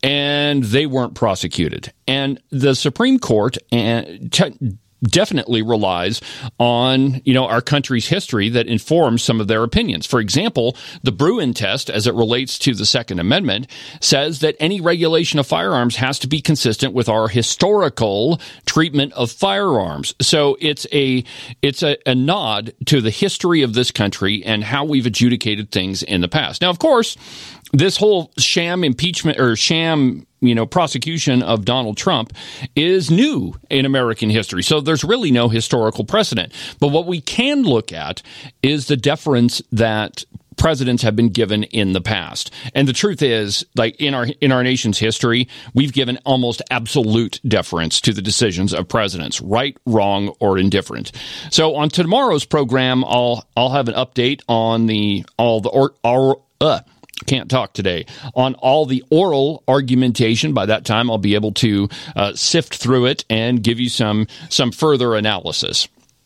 and they weren't prosecuted. And the Supreme Court and t- definitely relies on, you know, our country's history that informs some of their opinions. For example, the Bruin test, as it relates to the Second Amendment, says that any regulation of firearms has to be consistent with our historical treatment of firearms. So it's a it's a, a nod to the history of this country and how we've adjudicated things in the past. Now, of course, this whole sham impeachment or sham, you know, prosecution of Donald Trump is new in American history. So there's really no historical precedent. But what we can look at is the deference that presidents have been given in the past. And the truth is, like in our in our nation's history, we've given almost absolute deference to the decisions of presidents, right, wrong, or indifferent. So on tomorrow's program, I'll I'll have an update on the all the or, or uh Can't talk today on all the oral argumentation. By that time, I'll be able to uh, sift through it and give you some some further analysis.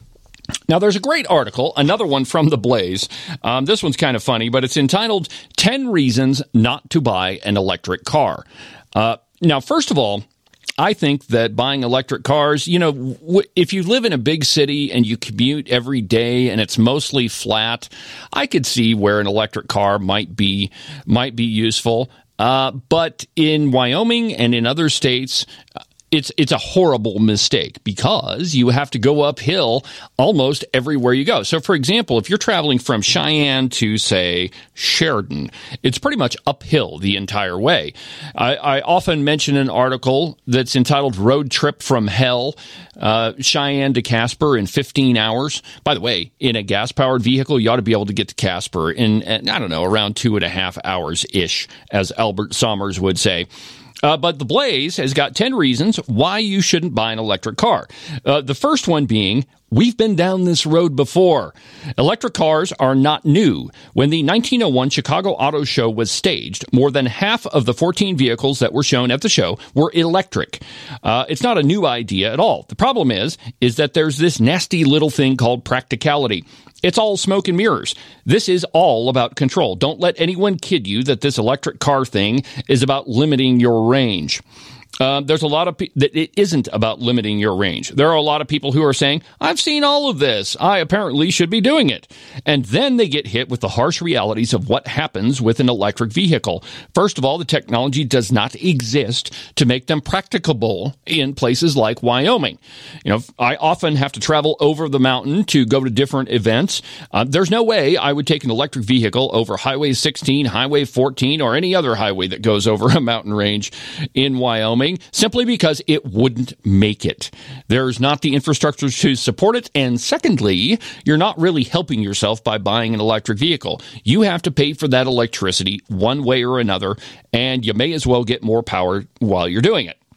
Now, there's a great article, another one from The Blaze. Um, this one's kind of funny, but it's entitled ten Reasons Not to Buy an Electric Car. Uh, now, first of all, I think that buying electric cars, you know, w- if you live in a big city and you commute every day and it's mostly flat, I could see where an electric car might be might be useful. Uh, but in Wyoming and in other states, it's it's a horrible mistake because you have to go uphill almost everywhere you go. So, for example, if you're traveling from Cheyenne to, say, Sheridan, it's pretty much uphill the entire way. I, I often mention an article that's entitled Road Trip from Hell, uh, Cheyenne to Casper in fifteen hours. By the way, in a gas-powered vehicle, you ought to be able to get to Casper in, I don't know, around two and a half hours-ish, as Albert Sommers would say. Uh, but The Blaze has got ten reasons why you shouldn't buy an electric car. Uh, the first one being, we've been down this road before. Electric cars are not new. When the nineteen oh one Chicago Auto Show was staged, more than half of the fourteen vehicles that were shown at the show were electric. Uh, it's not a new idea at all. The problem is, is that there's this nasty little thing called practicality. It's all smoke and mirrors. This is all about control. Don't let anyone kid you that this electric car thing is about limiting your range. Uh, there's a lot of people that it isn't about limiting your range. There are a lot of people who are saying, I've seen all of this. I apparently should be doing it. And then they get hit with the harsh realities of what happens with an electric vehicle. First of all, the technology does not exist to make them practicable in places like Wyoming. You know, I often have to travel over the mountain to go to different events. Uh, there's no way I would take an electric vehicle over Highway sixteen, Highway fourteen, or any other highway that goes over a mountain range in Wyoming, simply because it wouldn't make it. There's not the infrastructure to support it, and secondly, you're not really helping yourself by buying an electric vehicle. You have to pay for that electricity one way or another, and you may as well get more power while you're doing it.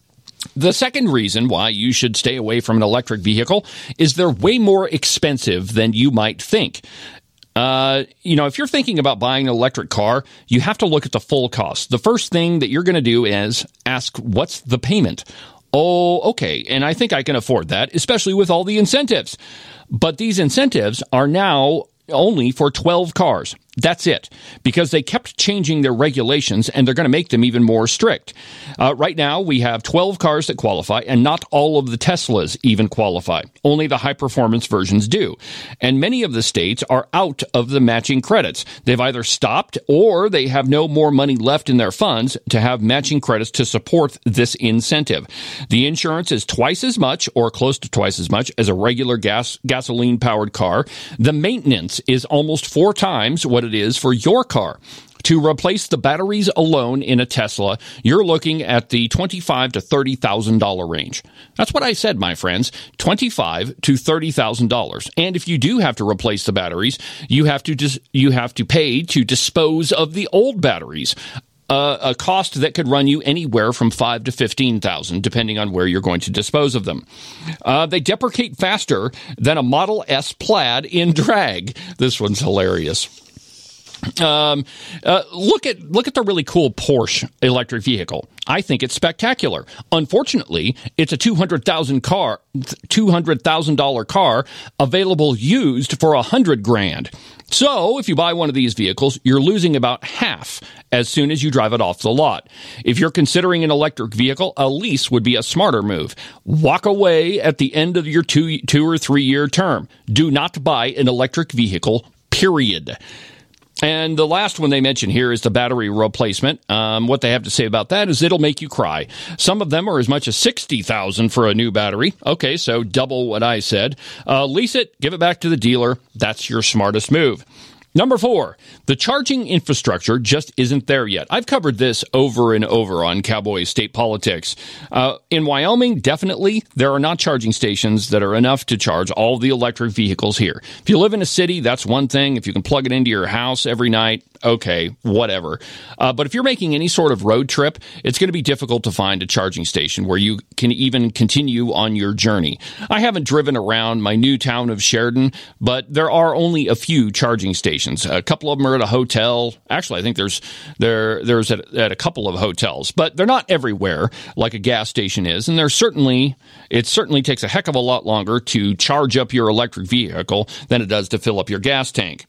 The second reason why you should stay away from an electric vehicle is they're way more expensive than you might think. Uh, you know, if you're thinking about buying an electric car, you have to look at the full cost. The first thing that you're going to do is ask, what's the payment? Oh, okay, and I think I can afford that, especially with all the incentives. But these incentives are now only for twelve cars. That's it, because they kept changing their regulations, and they're going to make them even more strict. Uh, right now, we have twelve cars that qualify, and not all of the Teslas even qualify. Only the high-performance versions do. And many of the states are out of the matching credits. They've either stopped, or they have no more money left in their funds to have matching credits to support this incentive. The insurance is twice as much, or close to twice as much, as a regular gas gasoline-powered car. The maintenance is almost four times what it is for your car. To replace the batteries alone in a Tesla, you're looking at the twenty-five thousand to thirty thousand dollars range. That's what I said, my friends, twenty-five thousand to thirty thousand dollars. And if you do have to replace the batteries, you have to dis- you have to pay to dispose of the old batteries. Uh, a cost that could run you anywhere from five to fifteen thousand, depending on where you're going to dispose of them. Uh, they deprecate faster than a Model S Plaid in drag. This one's hilarious. Um, uh, look at look at the really cool Porsche electric vehicle. I think it's spectacular. Unfortunately, it's a two hundred thousand car, two hundred thousand dollar car available used for a hundred grand. So, if you buy one of these vehicles, you're losing about half as soon as you drive it off the lot. If you're considering an electric vehicle, a lease would be a smarter move. Walk away at the end of your two, two or three year term. Do not buy an electric vehicle, period. And the last one they mention here is the battery replacement. Um, what they have to say about that is it'll make you cry. Some of them are as much as sixty thousand dollars for a new battery. Okay, so double what I said. Uh, lease it, give it back to the dealer. That's your smartest move. Number four, the charging infrastructure just isn't there yet. I've covered this over and over on Cowboy State Politics. Uh, in Wyoming, definitely, there are not charging stations that are enough to charge all the electric vehicles here. If you live in a city, that's one thing. If you can plug it into your house every night, okay, whatever. Uh, but if you're making any sort of road trip, it's going to be difficult to find a charging station where you can even continue on your journey. I haven't driven around my new town of Sheridan, but there are only a few charging stations. A couple of them are at a hotel. Actually, I think there's there there's at, at a couple of hotels, but they're not everywhere like a gas station is. And there's certainly it certainly takes a heck of a lot longer to charge up your electric vehicle than it does to fill up your gas tank.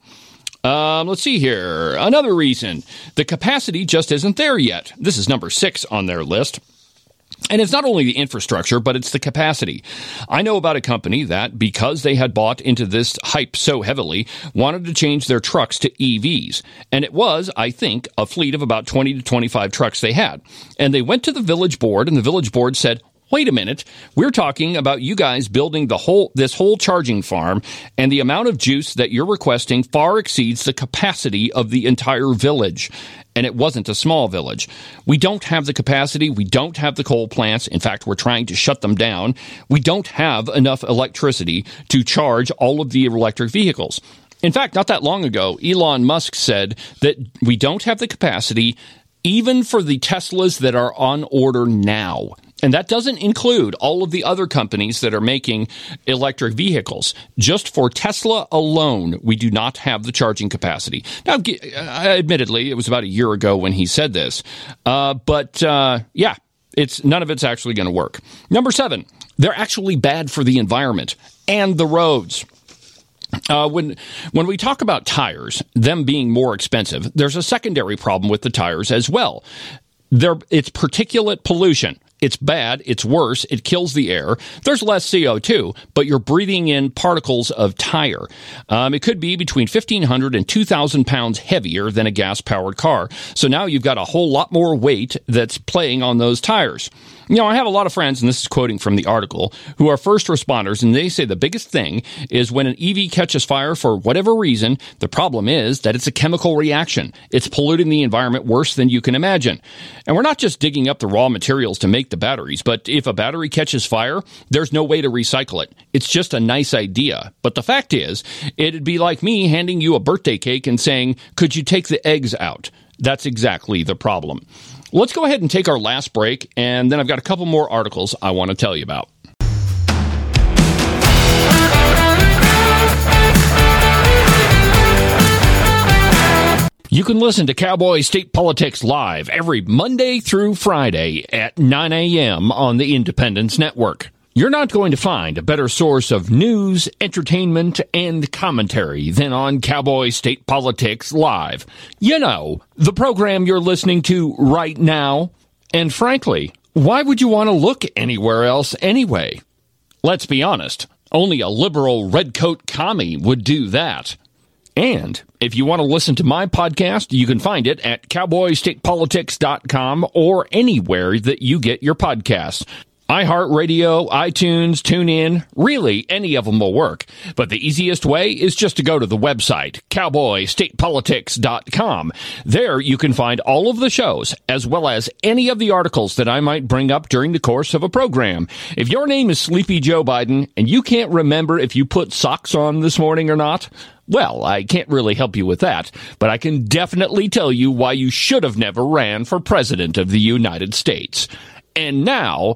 Um, let's see here. Another reason. The capacity just isn't there yet. This is number six on their list. And it's not only the infrastructure, but it's the capacity. I know about a company that, because they had bought into this hype so heavily, wanted to change their trucks to E Vs. And it was, I think, a fleet of about twenty to twenty-five trucks they had. And they went to the village board, and the village board said, wait a minute, we're talking about you guys building the whole this whole charging farm, and the amount of juice that you're requesting far exceeds the capacity of the entire village. And it wasn't a small village. We don't have the capacity. We don't have the coal plants. In fact, we're trying to shut them down. We don't have enough electricity to charge all of the electric vehicles. In fact, not that long ago, Elon Musk said that we don't have the capacity even for the Teslas that are on order now. And that doesn't include all of the other companies that are making electric vehicles. Just for Tesla alone, we do not have the charging capacity. Now, admittedly, it was about a year ago when he said this. Uh, but, uh, yeah, it's none of it's actually going to work. Number seven, they're actually bad for the environment and the roads. Uh, when when we talk about tires, them being more expensive, there's a secondary problem with the tires as well. There, it's particulate pollution. It's bad. It's worse. It kills the air. There's less C O two, but you're breathing in particles of tire. Um, it could be between fifteen hundred and two thousand pounds heavier than a gas-powered car. So now you've got a whole lot more weight that's playing on those tires. You know, I have a lot of friends, and this is quoting from the article, who are first responders, and they say the biggest thing is when an E V catches fire for whatever reason, the problem is that it's a chemical reaction. It's polluting the environment worse than you can imagine. And we're not just digging up the raw materials to make the batteries, but if a battery catches fire, there's no way to recycle it. It's just a nice idea. But the fact is, it'd be like me handing you a birthday cake and saying, could you take the eggs out? That's exactly the problem. Let's go ahead and take our last break, and then I've got a couple more articles I want to tell you about. You can listen to Cowboy State Politics Live every Monday through Friday at nine a.m. on the Independence Network. You're not going to find a better source of news, entertainment, and commentary than on Cowboy State Politics Live. You know, the program you're listening to right now. And frankly, why would you want to look anywhere else anyway? Let's be honest, only a liberal redcoat commie would do that. And if you want to listen to my podcast, you can find it at cowboy state politics dot com or anywhere that you get your podcasts. iHeartRadio, iTunes, TuneIn, really any of them will work. But the easiest way is just to go to the website, cowboy state politics dot com. There you can find all of the shows, as well as any of the articles that I might bring up during the course of a program. If your name is Sleepy Joe Biden and you can't remember if you put socks on this morning or not, well, I can't really help you with that, but I can definitely tell you why you should have never ran for president of the United States. And now,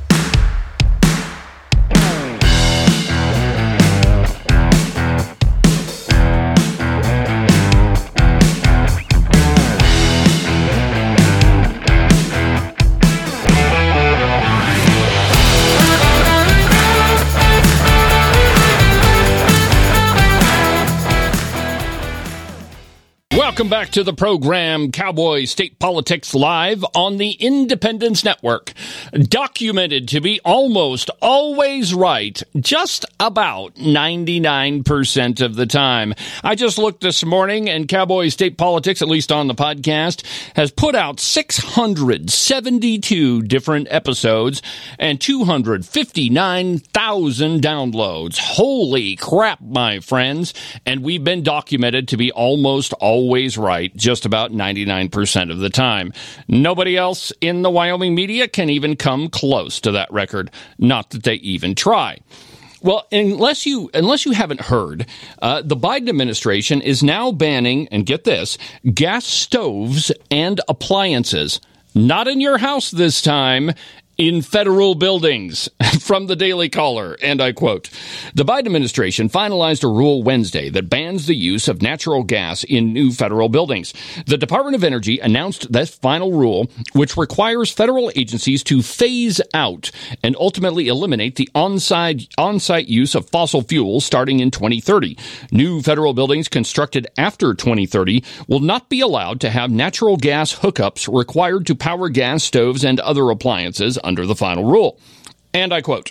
welcome back to the program, Cowboy State Politics Live on the Independence Network. Documented to be almost always right, just about ninety-nine percent of the time. I just looked this morning, and Cowboy State Politics, at least on the podcast, has put out six hundred seventy-two different episodes and two hundred fifty-nine thousand downloads. Holy crap, my friends. And we've been documented to be almost always right, just about ninety-nine percent of the time. Nobody else in the Wyoming media can even come close to that record. Not that they even try. Well, unless you unless you haven't heard, uh, the Biden administration is now banning, and get this, gas stoves and appliances. Not in your house this time. In federal buildings. From the Daily Caller, and I quote, the Biden administration finalized a rule Wednesday that bans the use of natural gas in new federal buildings. The Department of Energy announced this final rule, which requires federal agencies to phase out and ultimately eliminate the on-site, on-site use of fossil fuels starting in twenty thirty. New federal buildings constructed after twenty thirty will not be allowed to have natural gas hookups required to power gas stoves and other appliances under the final rule. And I quote,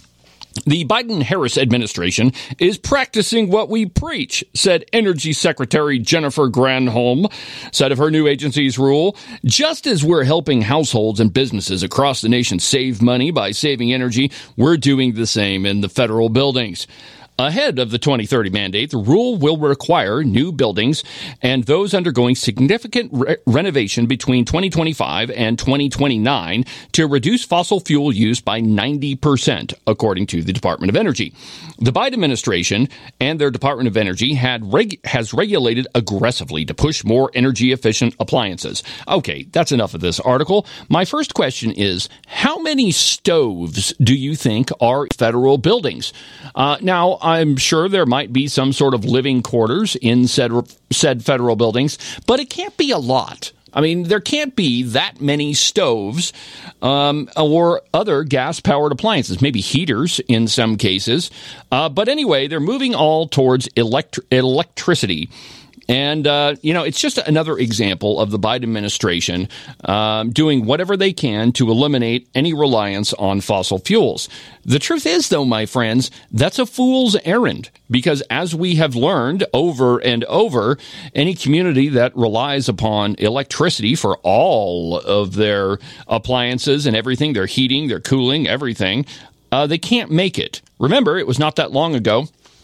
the Biden-Harris administration is practicing what we preach, said Energy Secretary Jennifer Granholm, said of her new agency's rule. Just as we're helping households and businesses across the nation save money by saving energy, we're doing the same in the federal buildings. Ahead of the twenty thirty mandate, the rule will require new buildings and those undergoing significant re- renovation between twenty twenty-five and twenty twenty-nine to reduce fossil fuel use by ninety percent, according to the Department of Energy. The Biden administration and their Department of Energy had reg- has regulated aggressively to push more energy-efficient appliances. Okay, that's enough of this article. My first question is, how many stoves do you think are federal buildings? Uh, now, I'm sure there might be some sort of living quarters in said, said federal buildings, but it can't be a lot. I mean, there can't be that many stoves um, or other gas-powered appliances, maybe heaters in some cases. Uh, but anyway, they're moving all towards elect- electricity. And, uh, you know, it's just another example of the Biden administration um, doing whatever they can to eliminate any reliance on fossil fuels. The truth is, though, my friends, that's a fool's errand, because as we have learned over and over, any community that relies upon electricity for all of their appliances and everything, their heating, their cooling, everything, uh, they can't make it. Remember, it was not that long ago.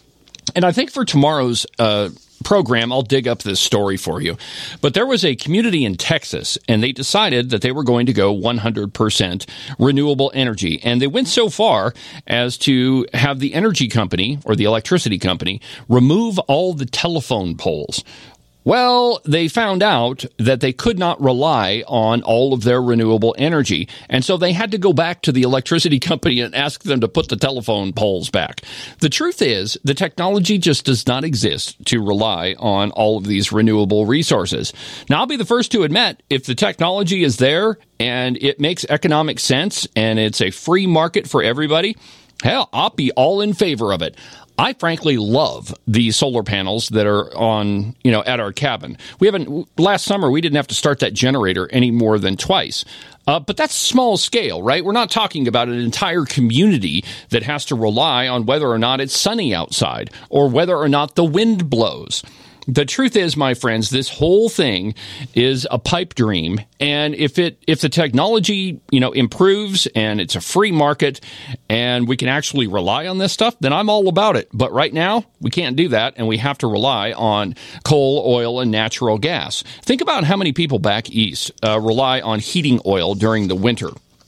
And I think for tomorrow's uh program, I'll dig up this story for you. But there was a community in Texas, and they decided that they were going to go one hundred percent renewable energy. And they went so far as to have the energy company, or the electricity company, remove all the telephone poles. Well, they found out that they could not rely on all of their renewable energy, and so they had to go back to the electricity company and ask them to put the telephone poles back. The truth is, the technology just does not exist to rely on all of these renewable resources. Now, I'll be the first to admit, if the technology is there and it makes economic sense and it's a free market for everybody, hell, I'll be all in favor of it. I frankly love the solar panels that are on, you know, at our cabin. We haven't, last summer, we didn't have to start that generator any more than twice. Uh, but that's small scale, right? We're not talking about an entire community that has to rely on whether or not it's sunny outside or whether or not the wind blows. The truth is, my friends, this whole thing is a pipe dream. And if it if the technology, you know, improves and it's a free market and we can actually rely on this stuff, then I'm all about it. But right now, we can't do that, and we have to rely on coal, oil, and natural gas. Think about how many people back east uh, rely on heating oil during the winter.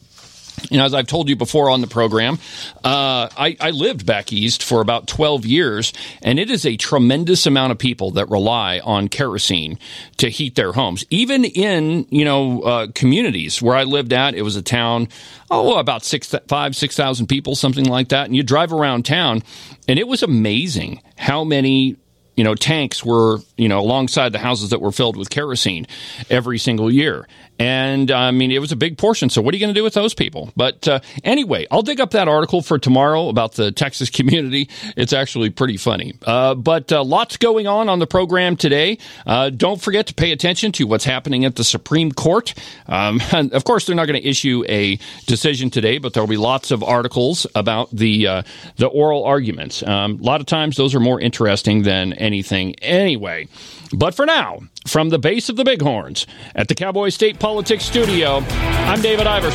You know, as I've told you before on the program, uh, I, I lived back east for about twelve years, and it is a tremendous amount of people that rely on kerosene to heat their homes. Even in, you know, uh, communities where I lived at, it was a town, oh, about six, five, six thousand people, something like that. And you drive around town, and it was amazing how many, you know, tanks were, you know, alongside the houses that were filled with kerosene every single year. And, I mean, it was a big portion. So what are you going to do with those people? But uh, anyway, I'll dig up that article for tomorrow about the Texas community. It's actually pretty funny. Uh, but uh, lots going on on the program today. Uh, don't forget to pay attention to what's happening at the Supreme Court. Um, and of course, they're not going to issue a decision today, but there'll be lots of articles about the uh, the oral arguments. Um, a lot of times, those are more interesting than anything anyway. But for now, from the base of the Bighorns at the Cowboy State Politics Studio, I'm David Iverson.